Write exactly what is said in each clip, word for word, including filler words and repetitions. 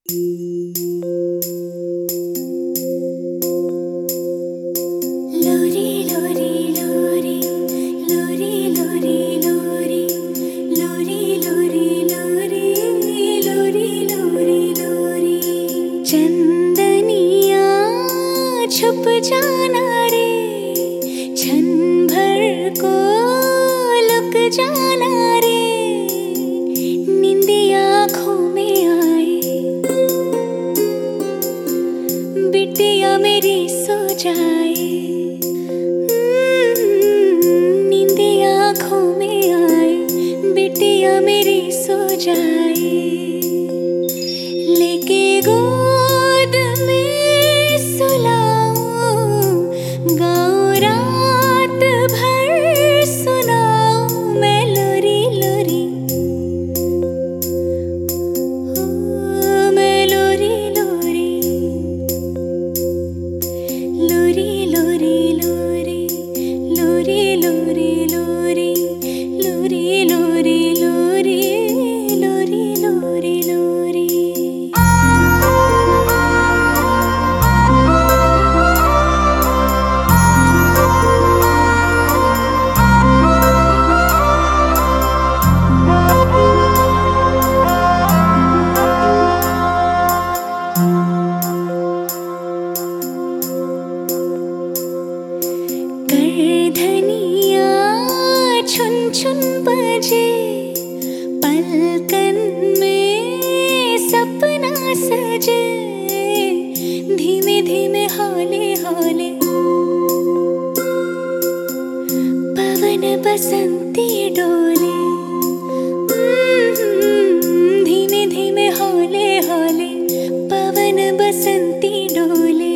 चंदनिया छुप जाना रे, क्षण भर को लुक जाना रे, नींदिया आँखों में आए, बिटिया मेरी सो जाए, नींदिया आँखों में आए, बिटिया मेरी सो जाए, लेके गोद में सुलाऊं, गाऊं रात भर सुनाऊं मैं लोरी लोरी, ओ मैं लोरी लोरी, लोरी लोरी लोरी, लोरी लोरी लोरी, लोरी लोरी लोरी, लोरी लोरी लोरी। धनिया छुन छुन बजे, पलकन में सपना सजे, धीमे धीमे हौले हौले पवन बसंती डोले, धीमे धीमे हौले हौले पवन बसंती डोले,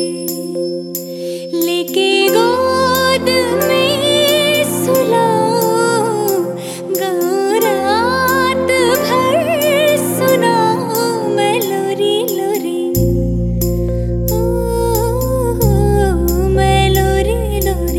लेके गोद में सुलाऊं, गाऊं रात भर सुनाऊं मैं लोरी लोरी, ओ मैं लोरी लोरी।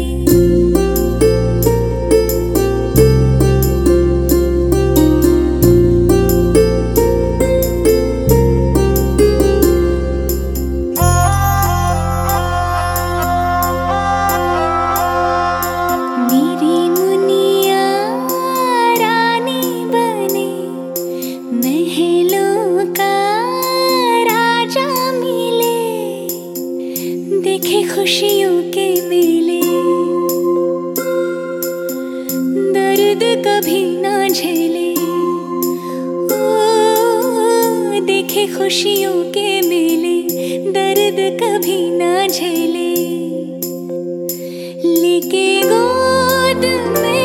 देखे खुशियों के मेले, दर्द कभी ना झेले, ओ देखे खुशियों के मेले, दर्द कभी ना झेले, लेके गोद में